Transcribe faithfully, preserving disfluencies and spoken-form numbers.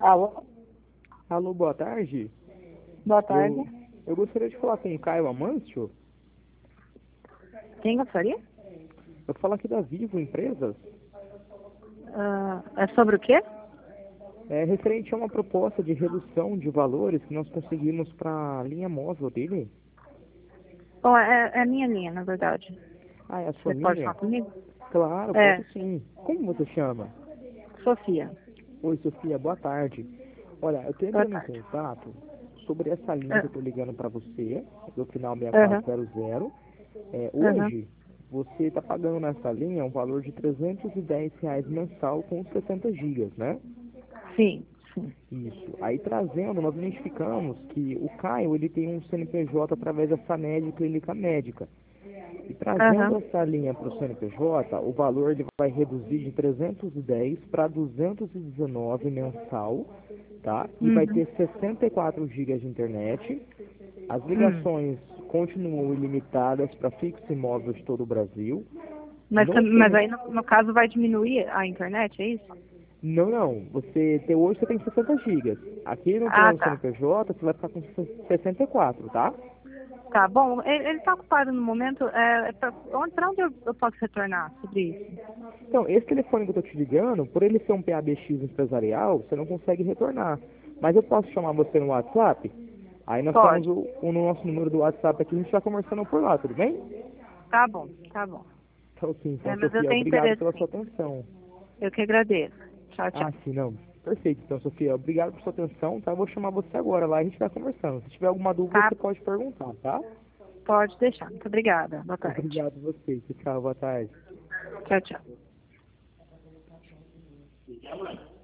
Alô, Alô, boa tarde. boa tarde. Eu, eu gostaria de falar com o Caio Amâncio. Quem gostaria? Eu falo aqui da Vivo Empresas. Ah, é sobre o quê? É referente a uma proposta de redução de valores que nós conseguimos para a linha móvel dele. Bom, é, é a minha linha, na verdade. Ah, é a sua Você pode linha? falar comigo? Claro, É, posso sim. Como você chama? Sofia. Oi, Sofia, boa tarde. Olha, eu estou Boa entrando em tarde. contato sobre essa linha que eu Ah, estou ligando para você, do final Aham, sessenta e quatro zero zero. É, aham. hoje, você está pagando nessa linha um valor de trezentos e dez reais mensal com sessenta gigas, né? Sim, sim. Isso. Aí trazendo, nós identificamos que o Caio ele tem um C N P J através da Samed Clínica Médica. E trazendo Aham. essa linha para o C N P J, o valor ele vai reduzir de trezentos e dez para duzentos e dezenove mensal, tá? E vai Uhum. ter sessenta e quatro gigas de internet. As Hum. ligações continuam ilimitadas para fixo e móvel de todo o Brasil. Mas, No tam- mas C N... aí, no, no caso, vai diminuir a internet, é isso? Não, não. Você tem, hoje você tem sessenta gigas. Aqui no Ah, plano tá. C N P J você vai ficar com sessenta e quatro, tá? Tá, bom, ele, ele tá ocupado no momento. É, é pra, onde, pra onde eu, eu posso retornar sobre isso? Então, esse telefone que eu tô te ligando, por ele ser um P A B X empresarial, você não consegue retornar. Mas eu posso chamar você no WhatsApp? Aí nós temos Pode. o, o nosso número do WhatsApp aqui, a gente vai conversando por lá, tudo bem? Tá bom, tá bom. Então, sim, É, então, mas eu Sofia, tenho obrigado interesse, pela sua sim. atenção. Eu que agradeço. Tchau, tchau. Ah, sim, não. Perfeito, então, Sofia, obrigado por sua atenção, tá? Eu vou chamar você agora lá e a gente vai conversando. Se tiver alguma dúvida, Tá você bom. pode perguntar, tá? Pode deixar. Muito obrigada. Boa tarde. Obrigado a você. Tchau, boa tarde. Tchau, tchau.